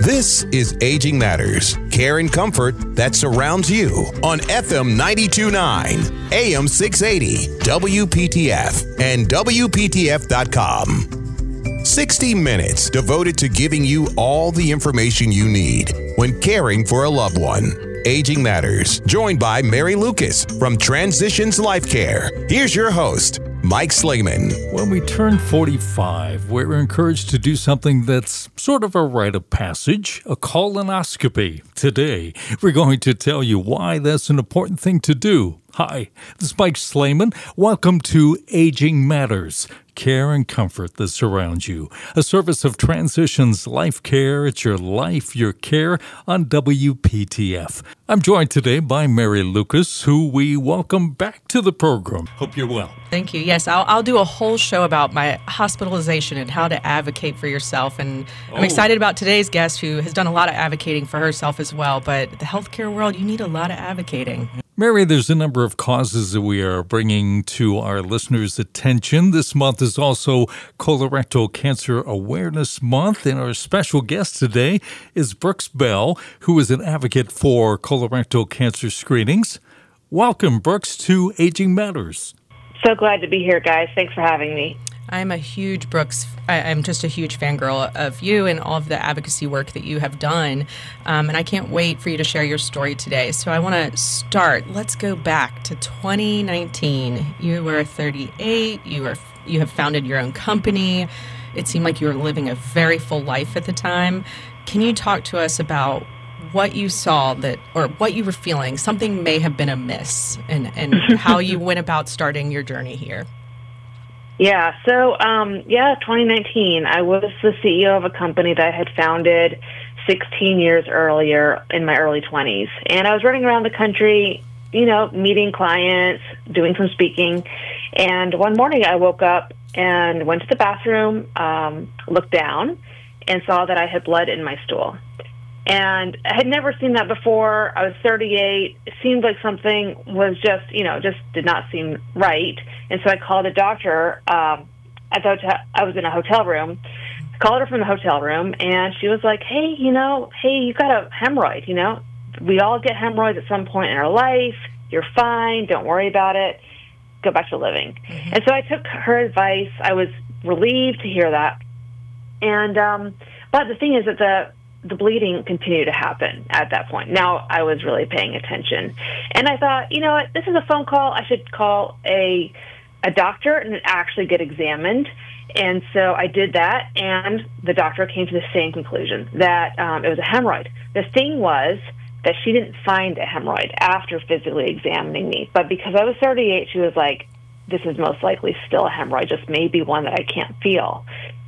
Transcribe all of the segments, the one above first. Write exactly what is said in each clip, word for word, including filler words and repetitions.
This is Aging Matters, care and comfort that surrounds you on F M ninety-two point nine, A M six eighty, W P T F, and W P T F dot com. sixty minutes devoted to giving you all the information you need when caring for a loved one. Aging Matters, joined by Mary Lucas from Transitions Life Care. Here's your host, Mike Slayman. When we turn forty-five, we're encouraged to do something that's sort of a rite of passage, a colonoscopy. Today, we're going to tell you why that's an important thing to do. Hi, this is Mike Slayman. Welcome to Aging Matters, care and comfort that surrounds you. A service of Transitions Life Care. It's your life, your care on W P T F. I'm joined today by Mary Lucas, who we welcome back to the program. Hope you're well. Thank you. Yes, I'll, I'll do a whole show about my hospitalization and how to advocate for yourself. And I'm Oh. excited about today's guest, who has done a lot of advocating for herself as well. But the healthcare world, you need a lot of advocating. Mary, there's a number of causes that we are bringing to our listeners' attention. This month is also Colorectal Cancer Awareness Month, and our special guest today is Brooks Bell, who is an advocate for colorectal cancer screenings. Welcome, Brooks, to Aging Matters. So glad to be here, guys. Thanks for having me. I'm a huge Brooks, I, I'm just a huge fangirl of you and all of the advocacy work that you have done. Um, and I can't wait for you to share your story today. So I want to start. Let's go back to twenty nineteen. You were thirty-eight. You were you have founded your own company. It seemed like you were living a very full life at the time. Can you talk to us about what you saw that, or what you were feeling? Something may have been amiss, and, and how you went about starting your journey here. Yeah, so, um, yeah, twenty nineteen, I was the C E O of a company that I had founded sixteen years earlier in my early twenties. And I was running around the country, you know, meeting clients, doing some speaking. And one morning I woke up and went to the bathroom, um, looked down, and saw that I had blood in my stool. And I had never seen that before. I was thirty-eight. It seemed like something was just, you know, just did not seem right. And so I called a doctor. Um, at the hotel, I was in a hotel room. I called her from the hotel room, and she was like, hey, you know, hey, you got a hemorrhoid, you know. We all get hemorrhoids at some point in our life. You're fine. Don't worry about it. Go back to living. Mm-hmm. And so I took her advice. I was relieved to hear that. And um, but the thing is that the the bleeding continued to happen at that point. Now I was really paying attention. And I thought, you know what, this is a phone call. I should call a a doctor and actually get examined. And so I did that, and the doctor came to the same conclusion, that um, it was a hemorrhoid. The thing was that she didn't find a hemorrhoid after physically examining me. But because I was thirty-eight, she was like, this is most likely still a hemorrhoid, just maybe one that I can't feel.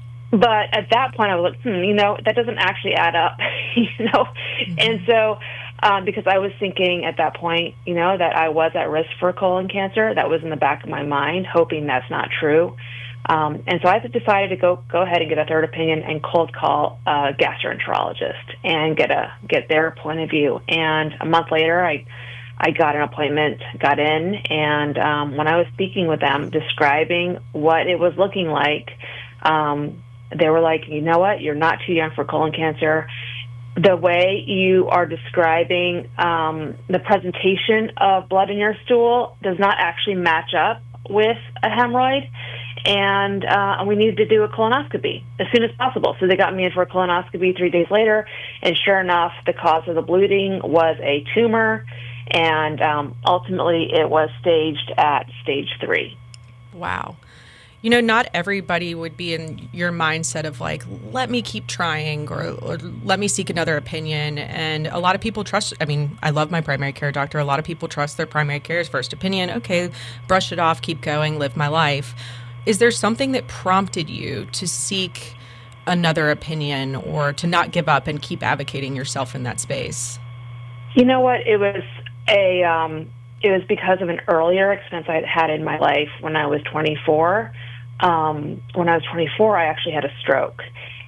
But at that point, I was like, hmm, you know, that doesn't actually add up, you know. Mm-hmm. And so, um, because I was thinking at that point, you know, that I was at risk for colon cancer, that was in the back of my mind, hoping that's not true. Um, and so I decided to go go ahead and get a third opinion and cold call a gastroenterologist and get a get their point of view. And a month later, I I got an appointment, got in, and um, when I was speaking with them, describing what it was looking like, um, they were like, you know what, you're not too young for colon cancer. The way you are describing um, the presentation of blood in your stool does not actually match up with a hemorrhoid, and uh, we needed to do a colonoscopy as soon as possible. So they got me in for a colonoscopy three days later, and sure enough, the cause of the bleeding was a tumor, and um, ultimately it was staged at stage three. Wow. You know, not everybody would be in your mindset of like, let me keep trying, or, or let me seek another opinion. And a lot of people trust, I mean, I love my primary care doctor. A lot of people trust their primary care's first opinion. Okay, brush it off, keep going, live my life. Is there something that prompted you to seek another opinion, or to not give up and keep advocating yourself in that space? You know what? It was a, um, it was because of an earlier experience I had had in my life when I was twenty-four. Um, when I was twenty-four, I actually had a stroke.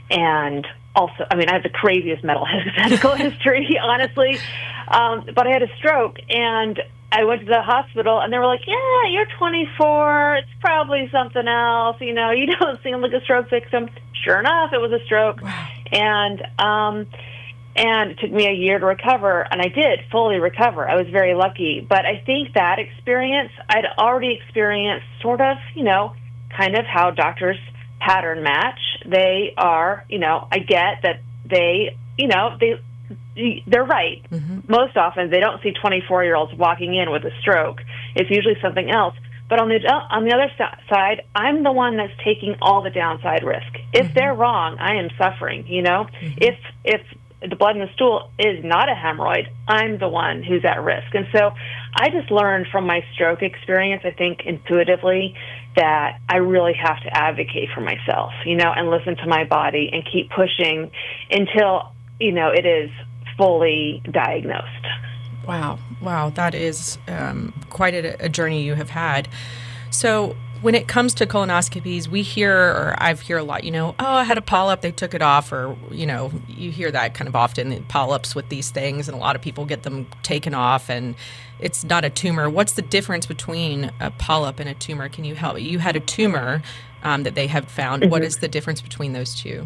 And also, I mean, I have the craziest medical medical history, honestly. Um, but I had a stroke, and I went to the hospital, and they were like, yeah, you're twenty-four. It's probably something else. You know, you don't seem like a stroke victim. Sure enough, it was a stroke. Wow. And, um, And it took me a year to recover, and I did fully recover. I was very lucky. But I think that experience, I'd already experienced sort of, you know, kind of how doctors pattern match. They are, you know, I get that they, you know, they, they're right. Mm-hmm. Most often, they don't see twenty-four-year-olds walking in with a stroke. It's usually something else. But on the on the other side, I'm the one that's taking all the downside risk. If mm-hmm. they're wrong, I am suffering, you know. Mm-hmm. If if the blood in the stool is not a hemorrhoid, I'm the one who's at risk. And so I just learned from my stroke experience, I think intuitively, that I really have to advocate for myself, you know, and listen to my body and keep pushing until, you know, it is fully diagnosed. Wow. Wow. That is um, quite a, a journey you have had. So when it comes to colonoscopies, we hear, or I've heard a lot, you know, oh, I had a polyp, they took it off, or, you know, you hear that kind of often, polyps with these things, and a lot of people get them taken off, and it's not a tumor. What's the difference between a polyp and a tumor? Can you help? You had a tumor um, that they have found. Mm-hmm. What is the difference between those two?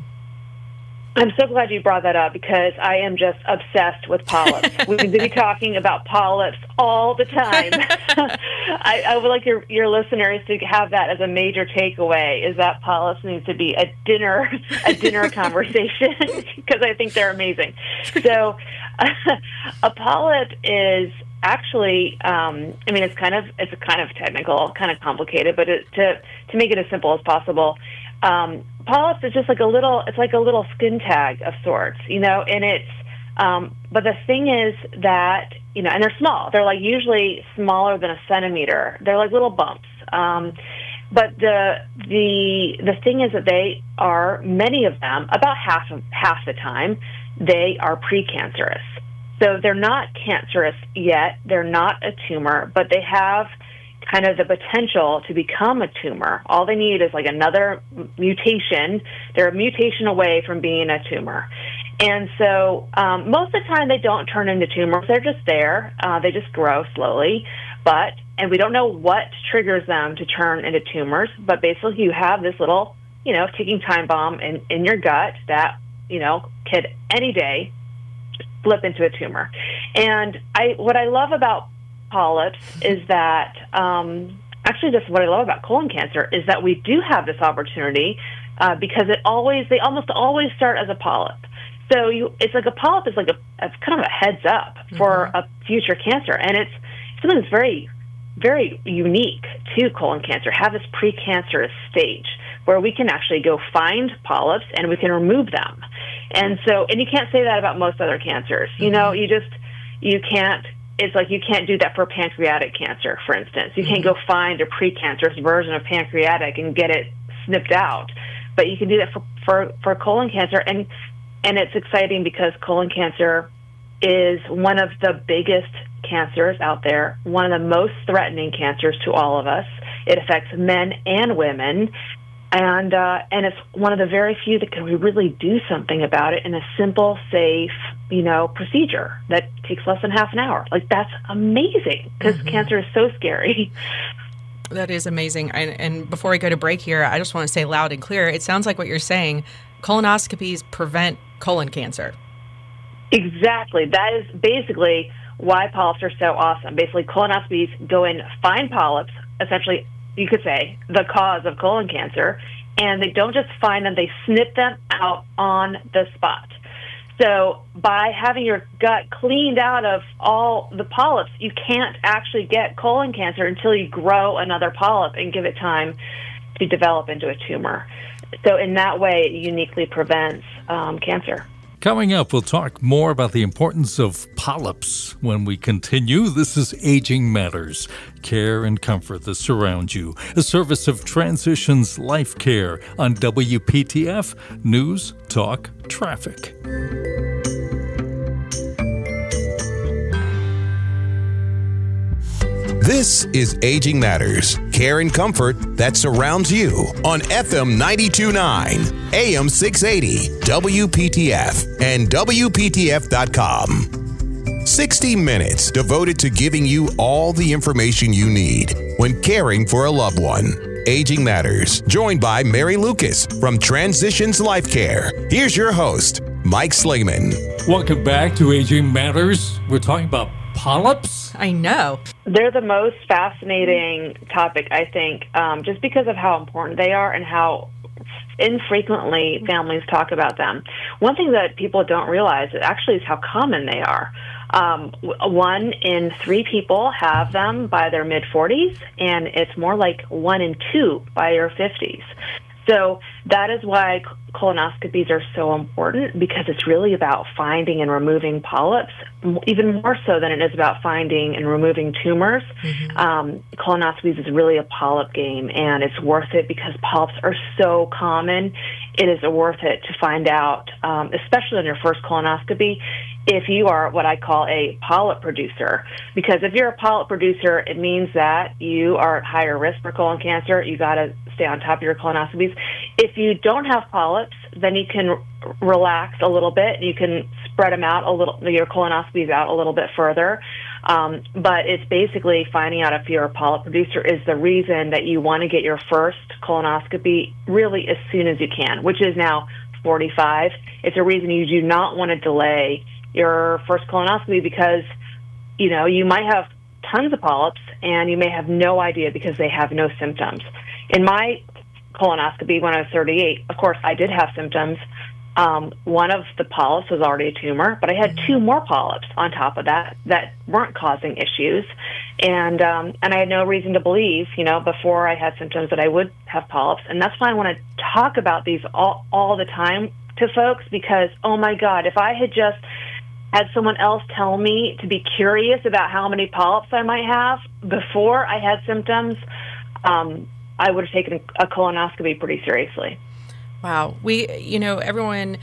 I'm so glad you brought that up because I am just obsessed with polyps. We need to be talking about polyps all the time. I, I would like your, your listeners to have that as a major takeaway, is that polyps need to be a dinner a dinner conversation because I think they're amazing. So uh, a polyp is actually, um, I mean, it's kind of it's kind of technical, kind of complicated, but it, to to make it as simple as possible, um, polyps is just like a little, it's like a little skin tag of sorts, you know, and it's, um, but the thing is that, you know, and they're small. They're like usually smaller than a centimeter. They're like little bumps. Um, but the the the thing is that they are, many of them, about half of half the time, they are precancerous. So they're not cancerous yet. They're not a tumor, but they have kind of the potential to become a tumor. All they need is like another mutation. They're a mutation away from being a tumor. And so um, most of the time they don't turn into tumors. They're just there. Uh, they just grow slowly. But, and we don't know what triggers them to turn into tumors, but basically you have this little, you know, ticking time bomb in, in your gut that, you know, could any day flip into a tumor. And I, what I love about polyps is that, um, actually just what I love about colon cancer is that we do have this opportunity uh, because it always, they almost always start as a polyp. So you, it's like a polyp is like a, it's kind of a heads up for mm-hmm. a future cancer. And it's something that's very, very unique to colon cancer, have this precancerous stage where we can actually go find polyps and we can remove them. And so, and you can't say that about most other cancers. You know, you just, you can't, it's like you can't do that for pancreatic cancer, for instance. You can't go find a precancerous version of pancreatic and get it snipped out. But you can do that for, for, for colon cancer. And, and it's exciting because colon cancer is one of the biggest cancers out there, one of the most threatening cancers to all of us. It affects men and women. And uh, and it's one of the very few that can really do something about it in a simple, safe, you know, procedure that takes less than half an hour. Like, that's amazing because mm-hmm. cancer is so scary. That is amazing. And, and before we go to break here, I just want to say loud and clear, it sounds like what you're saying, colonoscopies prevent colon cancer. Exactly. That is basically why polyps are so awesome. Basically, colonoscopies go in, find polyps, essentially, you could say, the cause of colon cancer, and they don't just find them, they snip them out on the spot. So by having your gut cleaned out of all the polyps, you can't actually get colon cancer until you grow another polyp and give it time to develop into a tumor. So in that way, it uniquely prevents um, cancer. Coming up, we'll talk more about the importance of polyps when we continue. This is Aging Matters, care and comfort that surround you, a service of Transitions Life Care on W P T F News Talk Traffic. This is Aging Matters, care and comfort that surrounds you on F M ninety-two point nine, A M six eighty, W P T F, and W P T F dot com. sixty minutes devoted to giving you all the information you need when caring for a loved one. Aging Matters, joined by Mary Lucas from Transitions Life Care. Here's your host, Mike Slayman. Welcome back to Aging Matters. We're talking about polyps. I know. They're the most fascinating topic, I think, um, just because of how important they are and how infrequently families talk about them. One thing that people don't realize actually is how common they are. Um, one in three people have them by their mid-forties, and it's more like one in two by your fifties. So that is why colonoscopies are so important, because it's really about finding and removing polyps, even more so than it is about finding and removing tumors. Mm-hmm. Um, colonoscopies is really a polyp game, and it's worth it because polyps are so common. It is worth it to find out, um, especially on your first colonoscopy, if you are what I call a polyp producer. Because if you're a polyp producer, it means that you are at higher risk for colon cancer. You got to stay on top of your colonoscopies. If you don't have polyps, then you can r- relax a little bit. You can spread them out a little, your colonoscopies out a little bit further. Um, but it's basically finding out if you're a polyp producer is the reason that you want to get your first colonoscopy really as soon as you can, which is now forty-five. It's a reason you do not want to delay your first colonoscopy because, you know, you might have tons of polyps and you may have no idea because they have no symptoms. In my colonoscopy when I was thirty-eight, of course, I did have symptoms. Um, one of the polyps was already a tumor, but I had two more polyps on top of that that weren't causing issues. And um, and I had no reason to believe, you know, before I had symptoms that I would have polyps. And that's why I want to talk about these all, all the time to folks because, oh, my God, if I had just had someone else tell me to be curious about how many polyps I might have before I had symptoms, um, I would have taken a colonoscopy pretty seriously. Wow. We, you know, everyone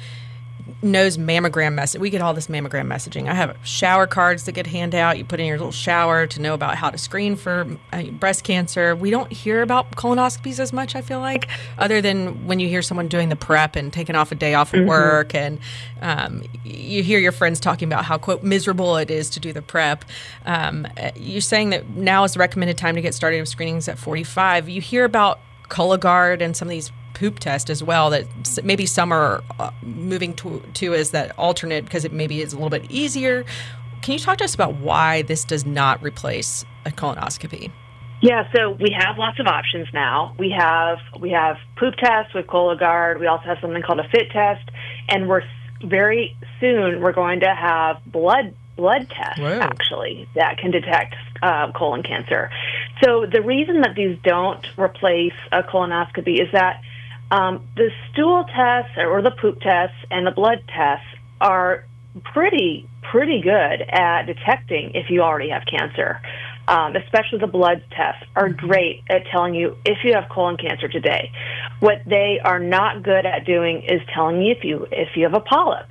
knows mammogram message. We get all this mammogram messaging. I have shower cards that get handed out. You put in your little shower to know about how to screen for uh, breast cancer. We don't hear about colonoscopies as much, I feel like, other than when you hear someone doing the prep and taking off a day off of mm-hmm. work. And um, you hear your friends talking about how, quote, miserable it is to do the prep. Um, you're saying that now is the recommended time to get started with screenings at forty-five. You hear about Cologuard and some of these poop test as well that maybe some are uh, moving to, to as that alternate because it maybe is a little bit easier. Can you talk to us about why this does not replace a colonoscopy? Yeah, so we have lots of options now. We have we have poop tests with Cologuard. We also have something called a FIT test, and we're very soon we're going to have blood blood tests Whoa. actually that can detect uh, colon cancer. So the reason that these don't replace a colonoscopy is that Um, the stool tests or the poop tests and the blood tests are pretty, pretty good at detecting if you already have cancer. Um, especially the blood tests are great at telling you if you have colon cancer today. What they are not good at doing is telling you if you if you have a polyp.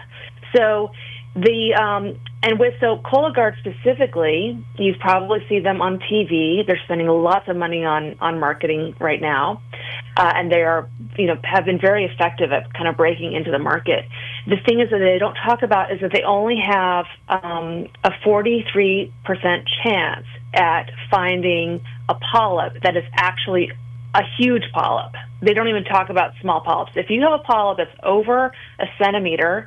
So the um, and with so Cologuard specifically, you probably see them on T V. They're spending lots of money on on marketing right now, uh, and they are you know have been very effective at kind of breaking into the market. The thing is that they don't talk about is that they only have um, a forty-three percent chance at finding a polyp that is actually a huge polyp. They don't even talk about small polyps. If you have a polyp that's over a centimeter,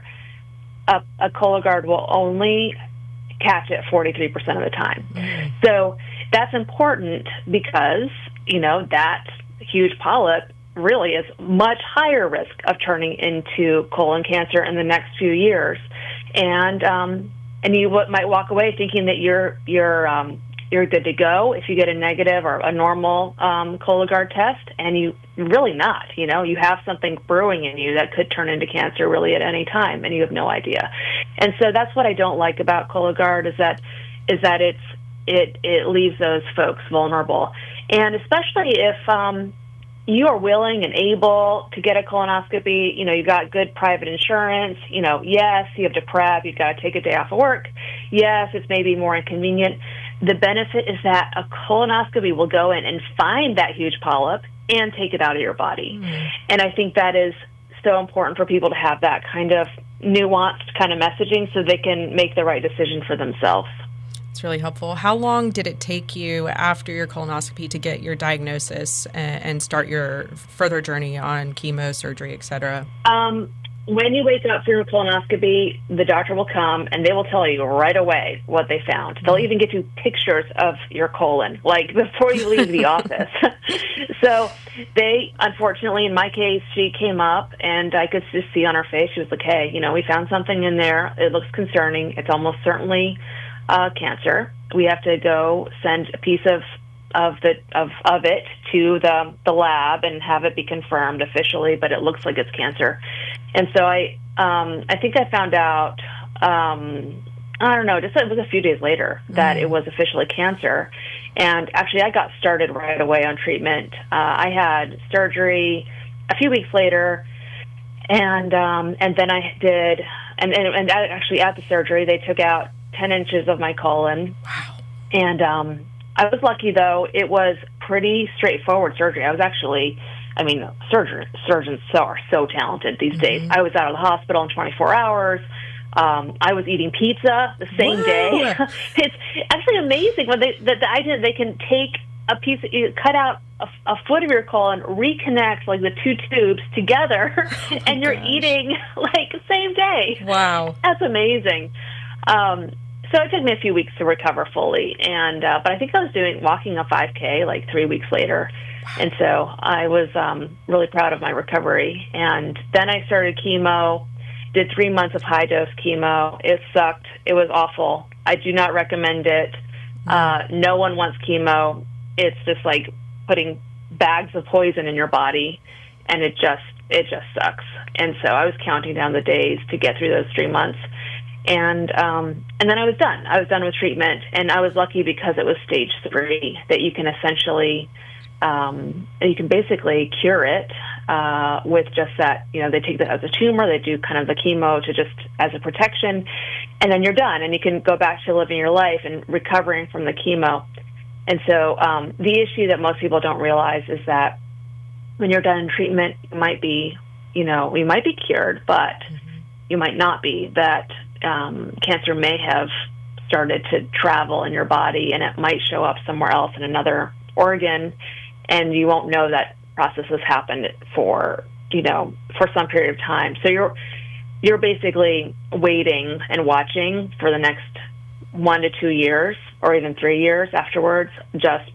A, a Cologuard will only catch it forty-three percent of the time. Mm. So that's important because, you know, that huge polyp really is much higher risk of turning into colon cancer in the next few years. And um, and you w- might walk away thinking that you're you're um, you're good to go if you get a negative or a normal um, Cologuard test, and you really not. You know, you have something brewing in you that could turn into cancer really at any time, and you have no idea. And so that's what I don't like about Cologuard is that is that it's it it leaves those folks vulnerable, and especially if um, you are willing and able to get a colonoscopy. You know, you got good private insurance. You know, yes, you have to prep. You've got to take a day off of work. Yes, it's maybe more inconvenient. The benefit is that a colonoscopy will go in and find that huge polyp and take it out of your body. Mm. And I think that is so important for people to have that kind of nuanced kind of messaging so they can make the right decision for themselves. It's really helpful. How long did it take you after your colonoscopy to get your diagnosis and, and start your further journey on chemo, surgery, et cetera? Um, when you wake up for your colonoscopy, the doctor will come and they will tell you right away what they found. They'll even get you pictures of your colon, like before you leave the office. So they, unfortunately, in my case, she came up and I could just see on her face, she was like, hey, you know, we found something in there. It looks concerning. It's almost certainly uh, cancer. We have to go send a piece of of the of, of it to the the lab and have it be confirmed officially, but it looks like it's cancer. And so I um, I think I found out, um, I don't know, just it was a few days later that mm. it was officially cancer. And actually I got started right away on treatment. Uh, I had surgery a few weeks later, and um, and then I did, and, and, and actually at the surgery they took out ten inches of my colon. Wow. And um, I was lucky, though. It was pretty straightforward surgery. I was actually, I mean, surgeon, surgeons so, are so talented these mm-hmm. days. I was out of the hospital in twenty-four hours. Um, I was eating pizza the same Whoa. day. It's actually amazing when they that the idea they can take a piece, you cut out a, a foot of your colon, reconnect like the two tubes together, oh and you're gosh. eating like the same day. Wow, that's amazing. Um, So it took me a few weeks to recover fully, and uh, but I think I was doing walking a five K like three weeks later, and so I was um, really proud of my recovery. And then I started chemo, did three months of high dose chemo. It sucked. It was awful. I do not recommend it. Uh, no one wants chemo. It's just like putting bags of poison in your body, and it just it just sucks. And so I was counting down the days to get through those three months. And um, and then I was done. I was done with treatment, and I was lucky because it was stage three that you can essentially, um, you can basically cure it uh, with just that. You know, they take that as a tumor. They do kind of the chemo to just as a protection, and then you're done, and you can go back to living your life and recovering from the chemo. And so um, the issue that most people don't realize is that when you're done in treatment, you might be, you know, you might be cured, but mm-hmm. you might not be. That Um, cancer may have started to travel in your body, and it might show up somewhere else in another organ, and you won't know that process has happened for, you know, for some period of time. So you're you're basically waiting and watching for the next one to two years, or even three years afterwards, just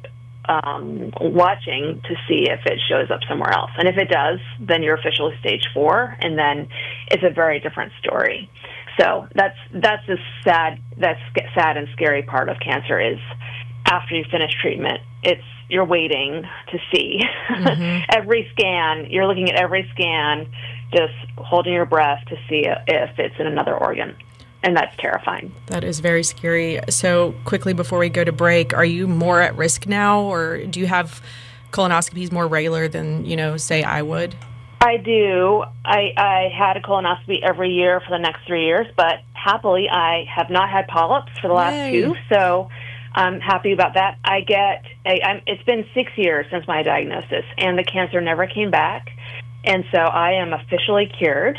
um, watching to see if it shows up somewhere else. And if it does, then you're officially stage four, and then it's a very different story. So that's that's the sad that's sad and scary part of cancer is after you finish treatment, it's you're waiting to see mm-hmm. every scan. You're looking at every scan, just holding your breath to see if it's in another organ, and that's terrifying. That is very scary. So quickly before we go to break, are you more at risk now, or do you have colonoscopies more regular than you know, say I would? I do. I, I had a colonoscopy every year for the next three years, but happily I have not had polyps for the last Yay. two, so I'm happy about that. I get, a, I'm, it's been six years since my diagnosis, and the cancer never came back, and so I am officially cured,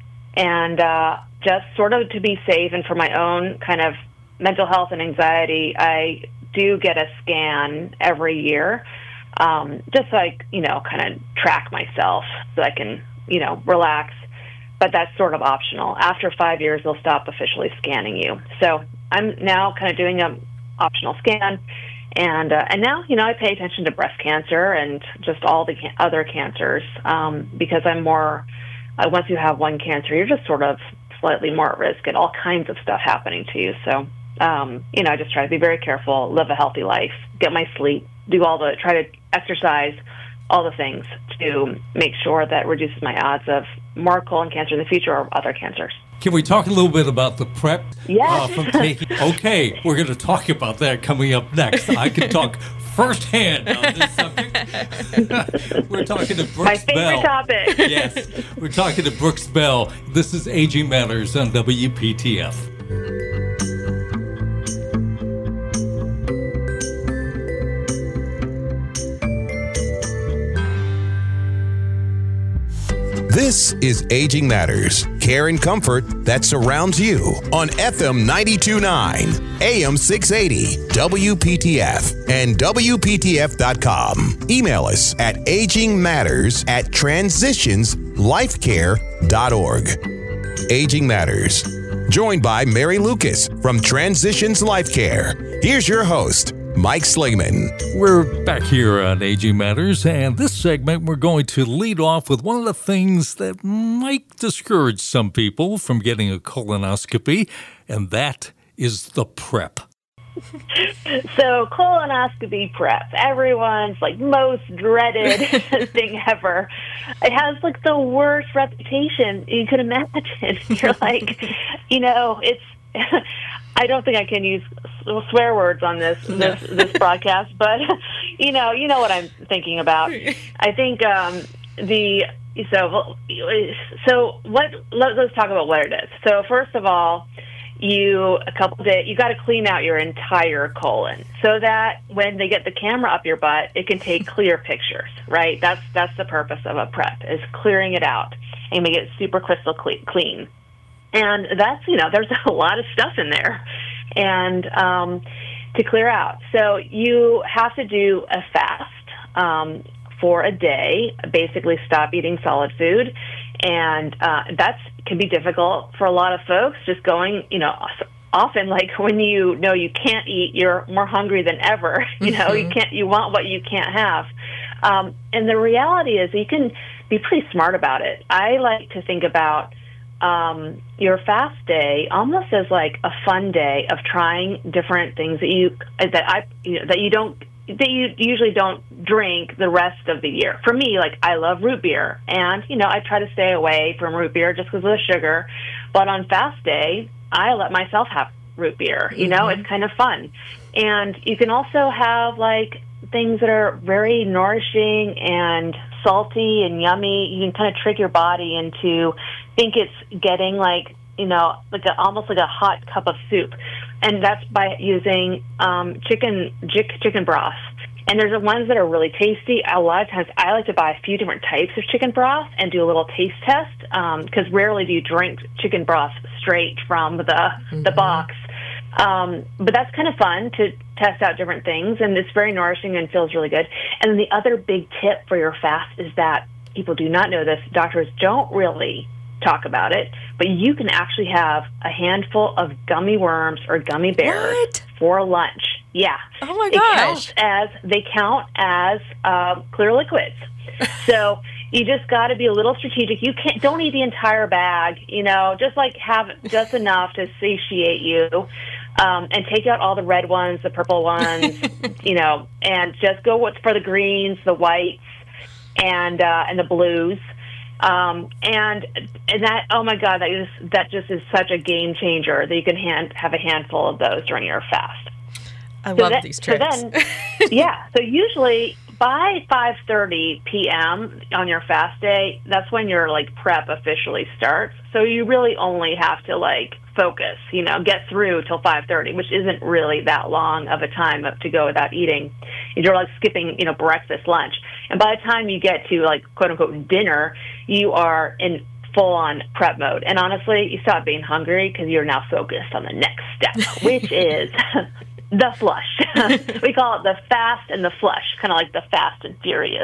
and uh, just sort of to be safe and for my own kind of mental health and anxiety, I do get a scan every year. Um, just so I, you know, kind of track myself so I can, you know, relax. But that's sort of optional. After five years, they'll stop officially scanning you. So I'm now kind of doing an optional scan. And uh, and now, you know, I pay attention to breast cancer and just all the can- other cancers um, because I'm more, uh, once you have one cancer, you're just sort of slightly more at risk and all kinds of stuff happening to you. So, um, you know, I just try to be very careful, live a healthy life, get my sleep, do all the, try to exercise, all the things to make sure that reduces my odds of more colon cancer in the future or other cancers. Can we talk a little bit about the prep? Yes. Uh, from taking, okay, we're going to talk about that coming up next. I can talk firsthand on this subject. We're talking to Brooks Bell. My favorite Bell. topic. Yes, we're talking to Brooks Bell. This is Aging Matters on W P T F. This is Aging Matters, care and comfort that surrounds you on F M ninety-two point nine, A M six eighty, W P T F, and W P T F dot com. Email us at agingmatters at transitions life care dot org. Aging Matters. Joined by Mary Lucas from Transitions Life Care. Here's your host, Mike Slayman. We're back here on Aging Matters, and this segment we're going to lead off with one of the things that might discourage some people from getting a colonoscopy, and that is the prep. So colonoscopy prep, everyone's like most dreaded thing ever. It has like the worst reputation you could imagine. You're like, you know, it's, I don't think I can use swear words on this, this, this broadcast, but you know, you know what I'm thinking about. I think, um, the, so, so what, let, let's talk about what it is. So first of all, you a couple days you got to clean out your entire colon so that when they get the camera up your butt, it can take clear pictures, right? That's that's the purpose of a prep, is clearing it out and make it super crystal clean. And that's, you know, there's a lot of stuff in there and um, to clear out. So you have to do a fast um, for a day, basically stop eating solid food. And uh, that's can be difficult for a lot of folks, just going, you know, often like when you know you can't eat, you're more hungry than ever. You know, mm-hmm. you can't, you want what you can't have. Um, and the reality is you can be pretty smart about it. I like to think about um, your fast day almost as like a fun day of trying different things that you, that I, you know, that you don't, that you usually don't drink the rest of the year. For me, like, I love root beer, and, you know, I try to stay away from root beer just because of the sugar, but on fast day, I let myself have root beer. You know, mm-hmm. It's kind of fun. And you can also have, like, things that are very nourishing and salty and yummy. You can kind of trick your body into think it's getting, like, you know, like a, almost like a hot cup of soup. And that's by using um, chicken chicken broth. And there's the ones that are really tasty. A lot of times I like to buy a few different types of chicken broth and do a little taste test, because um, rarely do you drink chicken broth straight from the, mm-hmm. the box. Um, but that's kind of fun to test out different things, and it's very nourishing and feels really good. And then the other big tip for your fast is that people do not know this. Doctors don't really talk about it, but you can actually have a handful of gummy worms or gummy bears what? for lunch. Yeah. Oh my it gosh. Counts as, they count as uh, clear liquids. So you just got to be a little strategic. You can't, don't eat the entire bag, you know, just like have just enough to satiate you, um, and take out all the red ones, the purple ones, you know, and just go what's for the greens, the whites, and, uh, and the blues. Um, and, and that, oh my God, that is, that just is such a game changer that you can hand, have a handful of those during your fast. I so love that, these tricks. So then, yeah. So usually by five thirty p.m. on your fast day, that's when your like prep officially starts. So you really only have to like focus, you know, get through till five thirty, which isn't really that long of a time up to go without eating. You're like skipping, you know, breakfast, lunch. And by the time you get to like quote unquote dinner, you are in full on prep mode. And honestly, you stop being hungry because you're now focused on the next step, which is the flush. We call it the fast and the flush, kind of like the Fast and Furious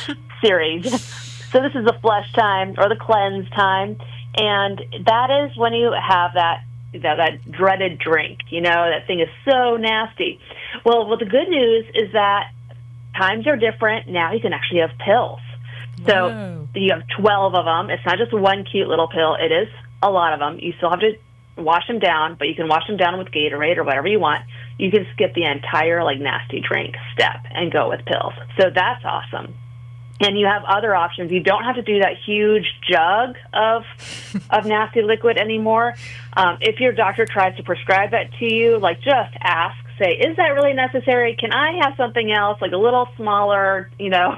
series. So this is the flush time or the cleanse time. And that is when you have that, that that dreaded drink. You know, that thing is so nasty. Well, well, the good news is that times are different. Now you can actually have pills. So Whoa. You have twelve of them. It's not just one cute little pill. It is a lot of them. You still have to wash them down, but you can wash them down with Gatorade or whatever you want. You can skip the entire like nasty drink step and go with pills. So that's awesome. And you have other options. You don't have to do that huge jug of of nasty liquid anymore. Um, if your doctor tries to prescribe that to you, like just ask, say, is that really necessary? Can I have something else, like a little smaller, you know,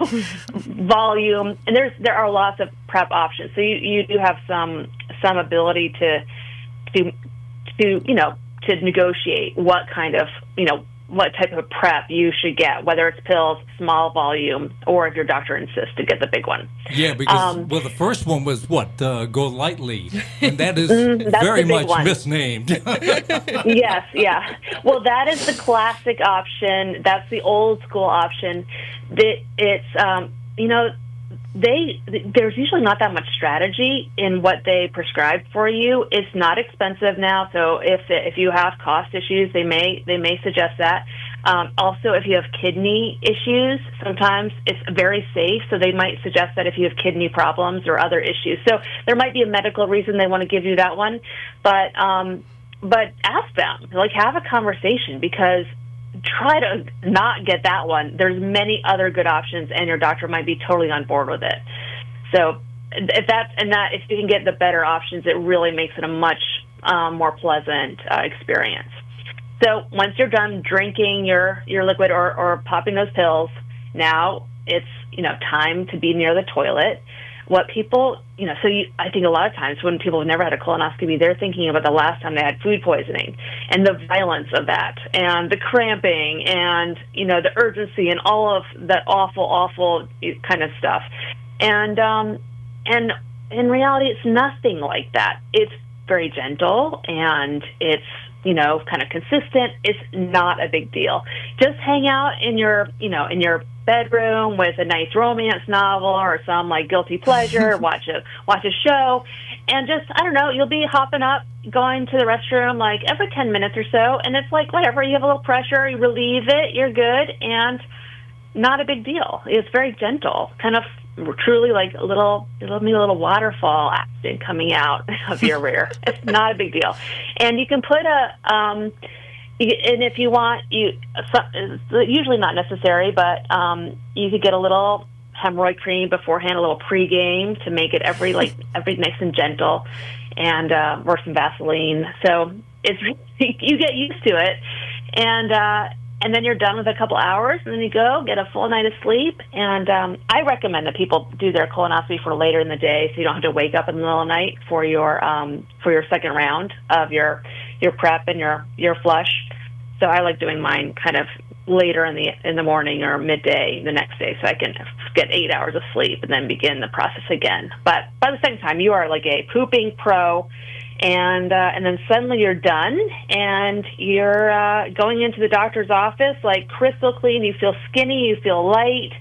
volume? And there's there are lots of prep options. So you, you do have some some ability to to to you know to negotiate what kind of you know. what type of prep you should get, whether it's pills, small volume, or if your doctor insists to get the big one. Yeah, because, um, well, the first one was what? Uh, Go Lightly. And that is mm, very much one. misnamed. Yes, yeah. Well, that is the classic option. That's the old school option. That it's, um, you know, they there's usually not that much strategy in what they prescribe for you. It's not expensive now, so if if you have cost issues, they may they may suggest that. Um, also, if you have kidney issues, sometimes it's very safe, so they might suggest that if you have kidney problems or other issues. So there might be a medical reason they want to give you that one, but um, but ask them, like have a conversation, because try to not get that one. There's many other good options, and your doctor might be totally on board with it. So if that's and that if you can get the better options, it really makes it a much um, more pleasant uh, experience. So once you're done drinking your, your liquid or, or popping those pills, now it's, you know, time to be near the toilet. What people, you know, so you, I think a lot of times when people have never had a colonoscopy, they're thinking about the last time they had food poisoning and the violence of that and the cramping and, you know, the urgency and all of that awful, awful kind of stuff. And, um, and in reality, it's nothing like that. It's very gentle and it's, you know, kind of consistent. It's not a big deal. Just hang out in your, you know, in your bedroom with a nice romance novel or some like guilty pleasure, watch a watch a show, and just, I don't know, you'll be hopping up, going to the restroom like every ten minutes or so, and it's like whatever, you have a little pressure, you relieve it, you're good, and not a big deal. It's very gentle, kind of truly like a little, little, little waterfall acid coming out of your rear. It's not a big deal. And you can put a, um, and if you want, you usually not necessary, but um, you could get a little hemorrhoid cream beforehand, a little pregame to make it every like every nice and gentle, and uh, or some Vaseline. So it's you get used to it, and uh, and then you're done with a couple hours, and then you go get a full night of sleep. And um, I recommend that people do their colonoscopy for later in the day, so you don't have to wake up in the middle of the night for your um, for your second round of your your prep and your your flush. So I like doing mine kind of later in the in the morning or midday the next day, so I can get eight hours of sleep and then begin the process again. But by the second time, you are like a pooping pro, and uh, and then suddenly you're done, and you're uh, going into the doctor's office like crystal clean. You feel skinny, you feel light,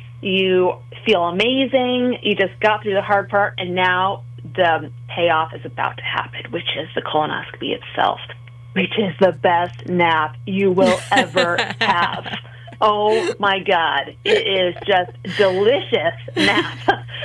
you feel amazing. You just got through the hard part, and now the payoff is about to happen, which is the colonoscopy itself, which is the best nap you will ever have. Oh, my God. It is just delicious nap.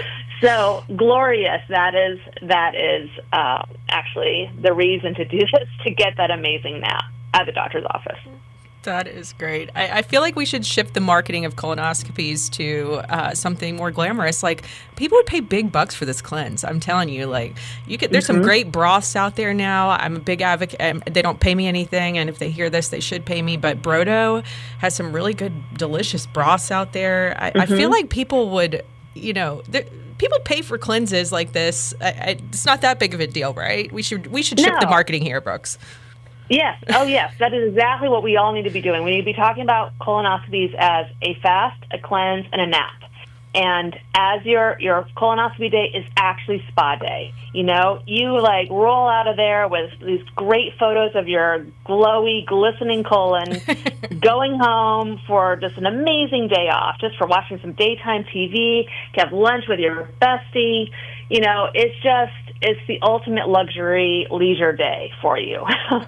So glorious. That is, that is uh, actually the reason to do this, to get that amazing nap at the doctor's office. That is great. I, I feel like we should shift the marketing of colonoscopies to uh, something more glamorous. Like, people would pay big bucks for this cleanse. I'm telling you, like, you could. There's mm-hmm. some great broths out there now. I'm a big advocate. Um, they don't pay me anything, and if they hear this, they should pay me. But Brodo has some really good, delicious broths out there. I, mm-hmm. I feel like people would, you know, people pay for cleanses like this. I, I, it's not that big of a deal, right? We should we should shift no. the marketing here, Brooks. Yes. Oh, yes. That is exactly what we all need to be doing. We need to be talking about colonoscopies as a fast, a cleanse, and a nap. And as your your colonoscopy day is actually spa day. You know, you like roll out of there with these great photos of your glowy, glistening colon, going home for just an amazing day off, just for watching some daytime T V, to have lunch with your bestie. You know, it's just, it's the ultimate luxury leisure day for you.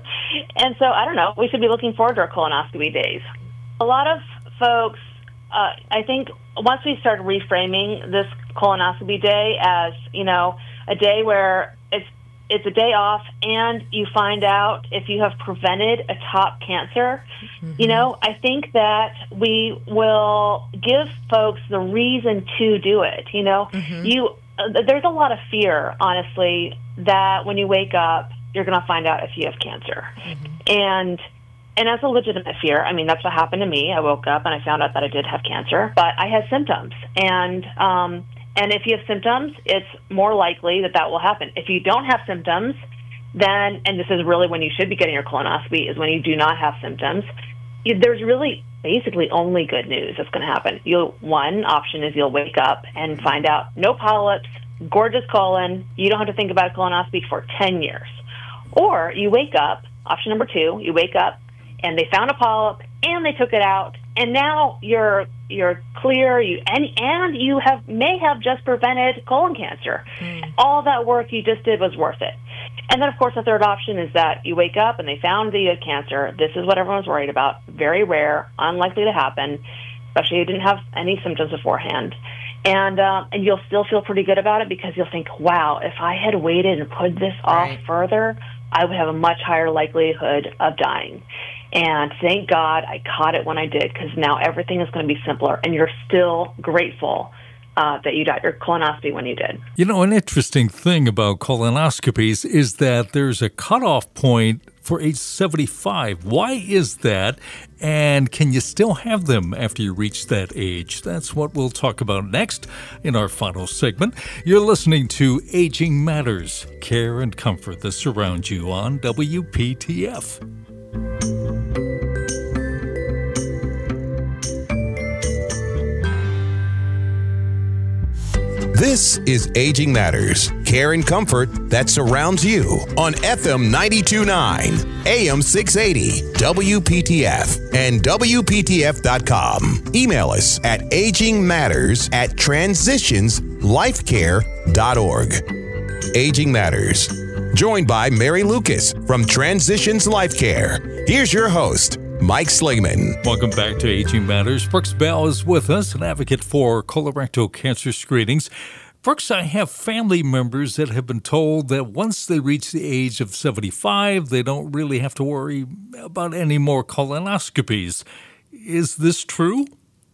And so, I don't know, we should be looking forward to our colonoscopy days. A lot of folks, uh, I think once we start reframing this colonoscopy day as, you know, a day where it's it's a day off and you find out if you have prevented a top cancer, mm-hmm. you know, I think that we will give folks the reason to do it. You know, mm-hmm. you uh, there's a lot of fear, honestly, that when you wake up, you're going to find out if you have cancer. Mm-hmm. And and that's a legitimate fear. I mean, that's what happened to me. I woke up and I found out that I did have cancer, but I had symptoms. And um, and if you have symptoms, it's more likely that that will happen. If you don't have symptoms, then, and this is really when you should be getting your colonoscopy, is when you do not have symptoms, you, there's really basically only good news that's going to happen. You'll, one option is you'll wake up and find out no polyps, gorgeous colon, you don't have to think about a colonoscopy for ten years. Or you wake up, option number two, you wake up, and they found a polyp, and they took it out, and now your you're clear, you and and you have may have just prevented colon cancer. Mm. All that work you just did was worth it. And then, of course, the third option is that you wake up and they found that you had cancer. This is what everyone was worried about. Very rare, unlikely to happen, especially if you didn't have any symptoms beforehand. And uh, and you'll still feel pretty good about it because you'll think, wow, if I had waited and put this off right. further, I would have a much higher likelihood of dying. And thank God I caught it when I did, because now everything is going to be simpler, and you're still grateful uh, that you got your colonoscopy when you did. You know, an interesting thing about colonoscopies is that there's a cutoff point for age seventy-five. Why is that? And can you still have them after you reach that age? That's what we'll talk about next in our final segment. You're listening to Aging Matters, care and comfort that surrounds you on W P T F. This is Aging Matters, care and comfort that surrounds you on F M ninety-two point nine, A M six eighty, W P T F, and W P T F dot com. Email us at aging matters at transitions life care dot org. Aging Matters, joined by Mary Lucas from Transitions Life Care. Here's your host, Mike Sligman. Welcome back to Aging Matters. Brooks Bell is with us, an advocate for colorectal cancer screenings. Brooks, I have family members that have been told that once they reach the age of seventy-five, they don't really have to worry about any more colonoscopies. Is this true?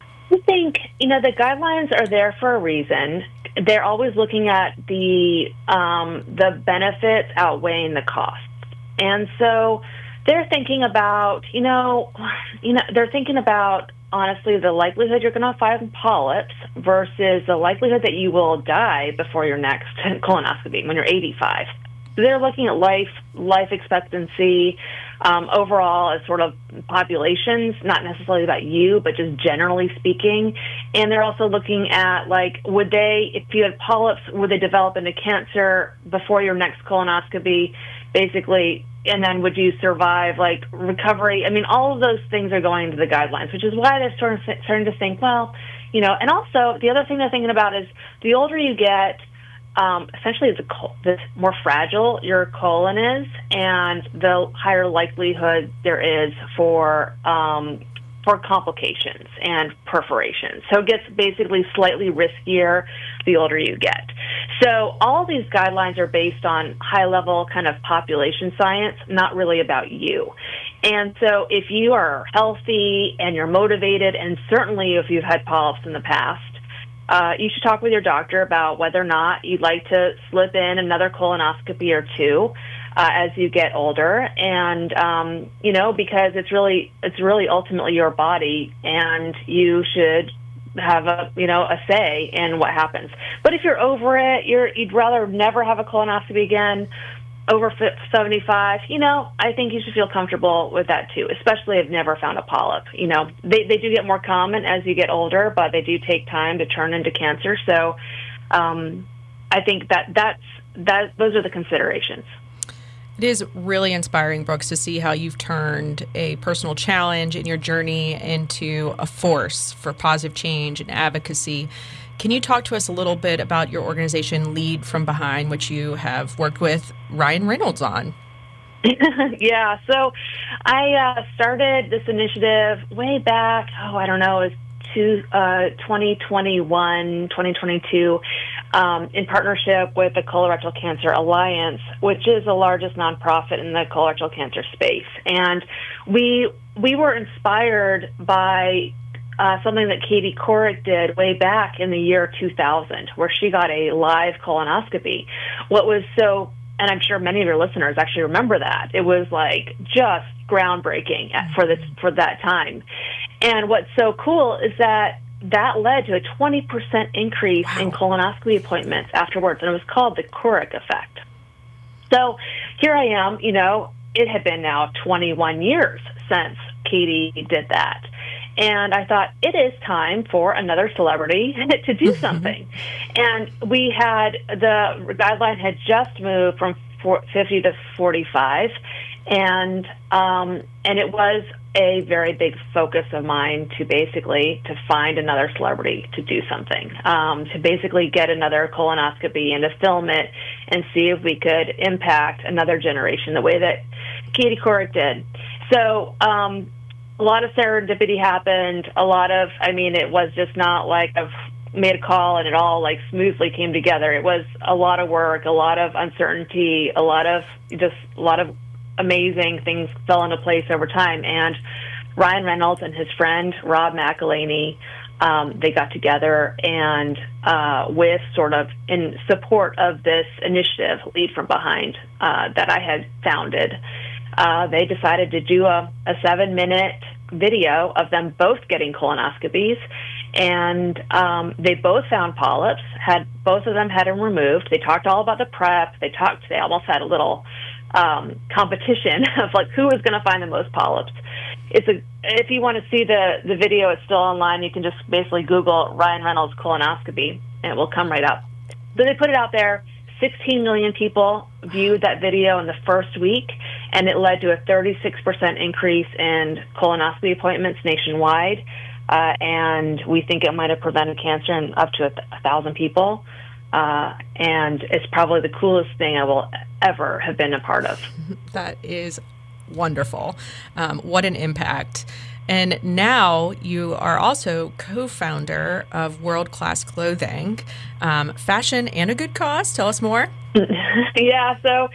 I think, you know, the guidelines are there for a reason. They're always looking at the um, the benefits outweighing the costs. And so they're thinking about, you know, you know, they're thinking about, honestly, the likelihood you're going to find polyps versus the likelihood that you will die before your next colonoscopy when you're eighty-five. So they're looking at life, life expectancy, um, overall as sort of populations, not necessarily about you, but just generally speaking. And they're also looking at, like, would they, if you had polyps, would they develop into cancer before your next colonoscopy, basically? And then would you survive, like, recovery? I mean, all of those things are going into the guidelines, which is why they're starting to, starting to think, well, you know, and also the other thing they're thinking about is the older you get, um, essentially the, the more fragile your colon is, and the higher likelihood there is for um, for complications and perforations. So it gets basically slightly riskier the older you get. So all these guidelines are based on high-level kind of population science, not really about you. And so if you are healthy and you're motivated, and certainly if you've had polyps in the past, uh, you should talk with your doctor about whether or not you'd like to slip in another colonoscopy or two uh, as you get older. And, um, you know, because it's really, it's really ultimately your body, and you should have a, you know, a say in what happens. But if you're over it, you're, you'd rather never have a colonoscopy again, over seventy-five, you know, I think you should feel comfortable with that too, especially if you've never found a polyp. You know, they, they do get more common as you get older, but they do take time to turn into cancer. So um, I think that that's, that those are the considerations. It is really inspiring, Brooks, to see how you've turned a personal challenge in your journey into a force for positive change and advocacy. Can you talk to us a little bit about your organization, Lead From Behind, which you have worked with Ryan Reynolds on? Yeah, so I uh, started this initiative way back, oh, I don't know, it was two, uh, twenty twenty-one, twenty twenty-two, um, in partnership with the Colorectal Cancer Alliance, which is the largest nonprofit in the colorectal cancer space. And we we were inspired by Uh, something that Katie Couric did way back in the year two thousand, where she got a live colonoscopy. What was so, and I'm sure many of your listeners actually remember that, it was like just groundbreaking at, for this for that time. And what's so cool is that that led to a twenty percent increase wow. in colonoscopy appointments afterwards, and it was called the Couric effect. So here I am, you know, it had been now twenty-one years since Katie did that. And I thought, it is time for another celebrity to do something. And we had, the guideline had just moved from fifty to forty-five. And um, and it was a very big focus of mine to basically to find another celebrity to do something, um, to basically get another colonoscopy and to film it and see if we could impact another generation the way that Katie Couric did. So um, a lot of serendipity happened. A lot of, I mean, it was just not like I've made a call and it all like smoothly came together. It was a lot of work, a lot of uncertainty, a lot of just a lot of amazing things fell into place over time. And Ryan Reynolds and his friend Rob McElhaney, um, they got together and uh, with sort of in support of this initiative, Lead From Behind, uh, that I had founded, uh, they decided to do a, a seven-minute video of them both getting colonoscopies. And um, they both found polyps, had both of them had them removed. They talked all about the prep. They talked, they almost had a little um, competition of like who was going to find the most polyps. It's a, if you want to see the, the video, it's still online. You can just basically Google Ryan Reynolds colonoscopy and it will come right up. So they put it out there. sixteen million people viewed that video in the first week, and it led to a thirty-six percent increase in colonoscopy appointments nationwide. Uh, and we think it might have prevented cancer in up to a, th- a thousand people. Uh, and it's probably the coolest thing I will ever have been a part of. That is wonderful. Um, what an impact. And now you are also co-founder of World Class Clothing, um, fashion and a good cause. Tell us more. Yeah, so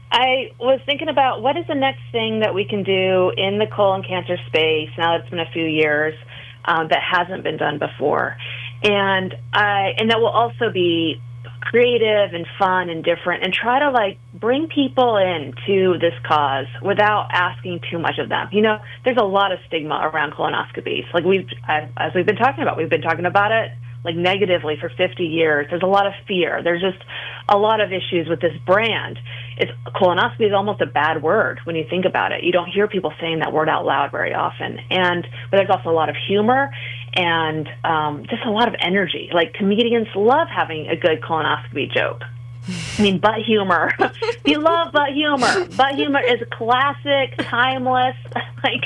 I was thinking about what is the next thing that we can do in the colon cancer space now that it's been a few years um, that hasn't been done before. And I, and that will also be creative and fun and different and try to like bring people into this cause without asking too much of them. You know, there's a lot of stigma around colonoscopies. Like we've, as we've been talking about, we've been talking about it like negatively for fifty years. There's a lot of fear. There's just a lot of issues with this brand. It's colonoscopy is almost a bad word when you think about it. You don't hear people saying that word out loud very often. And but there's also a lot of humor and um, just a lot of energy. Like comedians love having a good colonoscopy joke. I mean, butt humor. You love butt humor. Butt humor is classic, timeless, like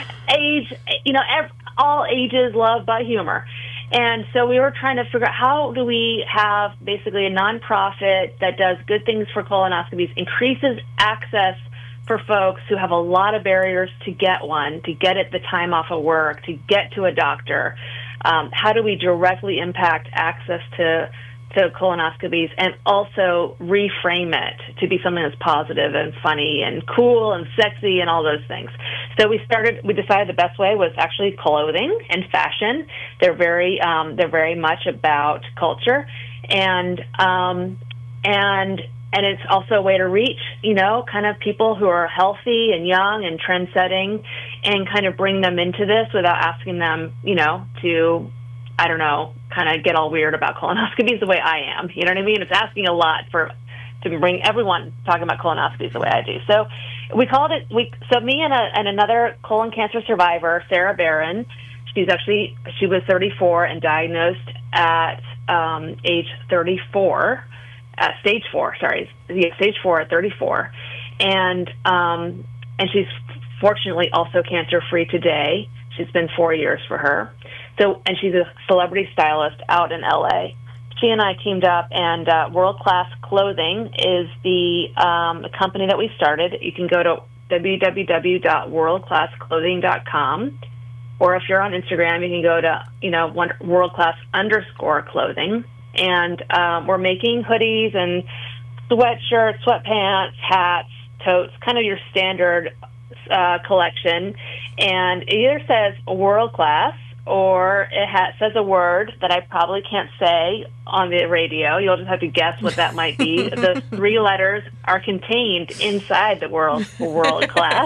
age, you know, every, all ages love butt humor. And so we were trying to figure out how do we have basically a nonprofit that does good things for colonoscopies, increases access for folks who have a lot of barriers to get one, to get it the time off of work, to get to a doctor. Um, how do we directly impact access to to colonoscopies and also reframe it to be something that's positive and funny and cool and sexy and all those things. So we started, we decided the best way was actually clothing and fashion. They're very, um, they're very much about culture and, um, and, and it's also a way to reach, you know, kind of people who are healthy and young and trend setting and kind of bring them into this without asking them, you know, to, I don't know, kind of get all weird about colonoscopies the way I am. You know what I mean? It's asking a lot for to bring everyone talking about colonoscopies the way I do. So we called it, we, so me and, a, and another colon cancer survivor, Sarah Barron, she's actually, she was thirty-four and diagnosed at um, age thirty-four, uh, stage four, sorry, yeah, stage four at thirty-four. And, um, and she's fortunately also cancer-free today. It's been four years for her. So, and she's a celebrity stylist out in L A. She and I teamed up, and uh, World Class Clothing is the um, company that we started. You can go to w w w dot world class clothing dot com, or if you're on Instagram, you can go to, you know, worldclass underscore clothing. And um, we're making hoodies and sweatshirts, sweatpants, hats, totes, kind of your standard uh, collection. And it either says world class, or it ha- says a word that I probably can't say on the radio. You'll just have to guess what that might be. The three letters are contained inside the world world class.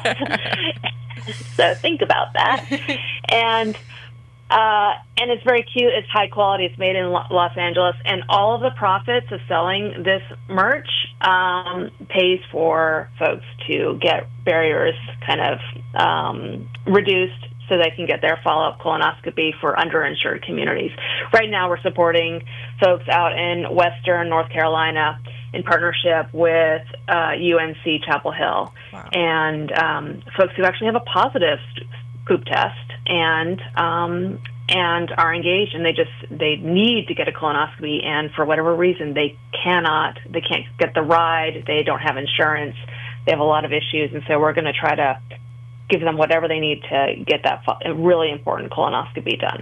So think about that. And uh, and it's very cute. It's high quality. It's made in Lo- Los Angeles. And all of the profits of selling this merch um, pays for folks to get barriers kind of um, reduced so they can get their follow-up colonoscopy for underinsured communities. Right now we're supporting folks out in Western North Carolina in partnership with uh, U N C Chapel Hill. Wow. And um, folks who actually have a positive poop test and um, and are engaged, and they just they need to get a colonoscopy, and for whatever reason they cannot, they can't get the ride, they don't have insurance, they have a lot of issues, and so we're going to try to give them whatever they need to get that really important colonoscopy done.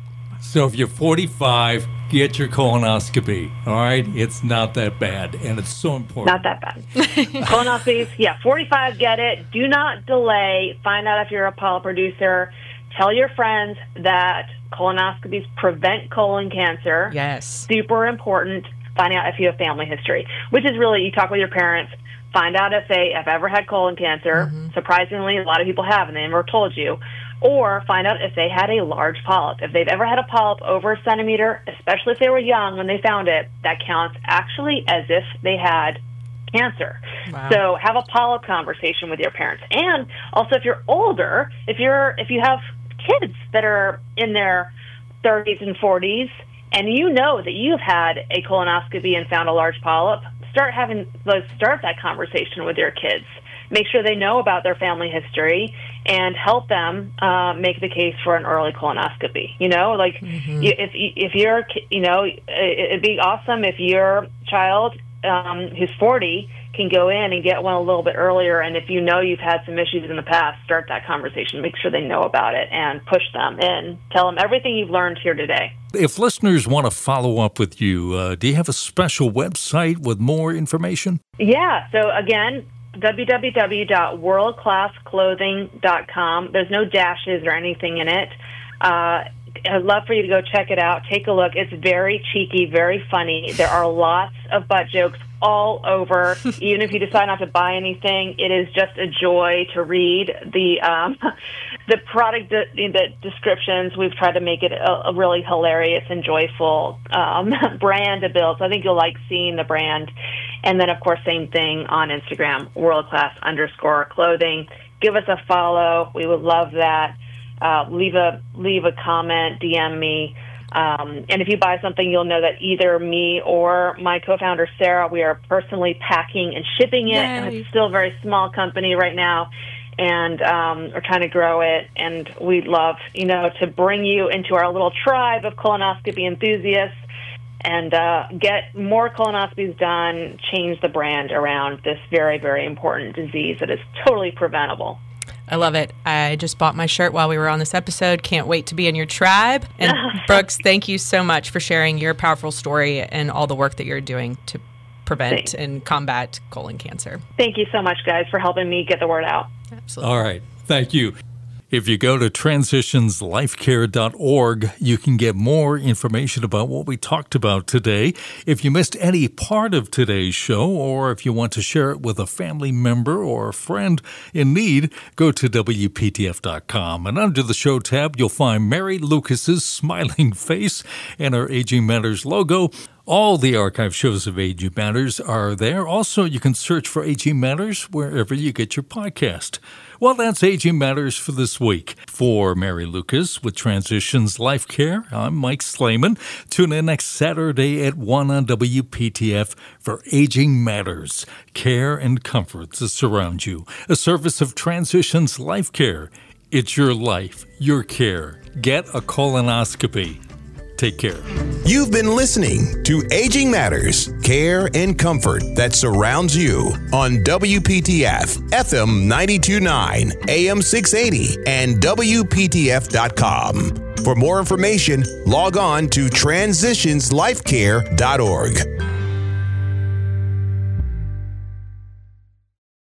So if you're forty-five, get your colonoscopy, all right? It's not that bad, and it's so important. Not that bad. Colonoscopies, yeah, forty-five, get it. Do not delay. Find out if you're a polyp producer. Tell your friends that colonoscopies prevent colon cancer. Yes. Super important. Find out if you have family history, which is really, you talk with your parents, find out if they have ever had colon cancer. Mm-hmm. Surprisingly, a lot of people have, and they never told you. Or find out if they had a large polyp. If they've ever had a polyp over a centimeter, especially if they were young when they found it, that counts actually as if they had cancer. Wow. So have a polyp conversation with your parents. And also, if you're older, if you're if you have kids that are in their thirties and forties, and you know that you've had a colonoscopy and found a large polyp, start having let's start that conversation with your kids. Make sure they know about their family history and help them uh, make the case for an early colonoscopy. You know, like mm-hmm. you, if if you're, you know, it'd be awesome if your child um, who's forty can go in and get one a little bit earlier. And if you know you've had some issues in the past, start that conversation. Make sure they know about it and push them in. Tell them everything you've learned here today. If listeners want to follow up with you, uh, do you have a special website with more information? Yeah. So again, w w w dot world class clothing dot com. There's no dashes or anything in it. Uh, I'd love for you to go check it out. Take a look. It's very cheeky, very funny. There are lots of butt jokes all over. Even if you decide not to buy anything, it is just a joy to read the um, the product de- the descriptions. We've tried to make it a, a really hilarious and joyful um, brand to build. So I think you'll like seeing the brand. And then, of course, same thing on Instagram, worldclass underscore clothing. Give us a follow. We would love that. Uh, leave a leave a comment, D M me. Um, and if you buy something, you'll know that either me or my co-founder, Sarah, we are personally packing and shipping it. And it's still a very small company right now. And um, we're trying to grow it. And we'd love, you know, to bring you into our little tribe of colonoscopy enthusiasts and uh, get more colonoscopies done, change the brand around this very, very important disease that is totally preventable. I love it. I just bought my shirt while we were on this episode. Can't wait to be in your tribe. And Brooks, thank you so much for sharing your powerful story and all the work that you're doing to prevent Thanks. and combat colon cancer. Thank you so much, guys, for helping me get the word out. Absolutely. All right. Thank you. If you go to transitions life care dot org, you can get more information about what we talked about today. If you missed any part of today's show, or if you want to share it with a family member or a friend in need, go to W P T F dot com. And under the show tab, you'll find Mary Lucas's smiling face and our Aging Matters logo. All the archive shows of Aging Matters are there. Also, you can search for Aging Matters wherever you get your podcast. Well, that's Aging Matters for this week. For Mary Lucas with Transitions Life Care, I'm Mike Slayman. Tune in next Saturday at one on W P T F for Aging Matters, care and comfort that surround you. A service of Transitions Life Care. It's your life, your care. Get a colonoscopy. Take care. You've been listening to Aging Matters, care and comfort that surrounds you on W P T F, F M ninety-two point nine, A M six eighty, and W P T F dot com. For more information, log on to transitions life care dot org.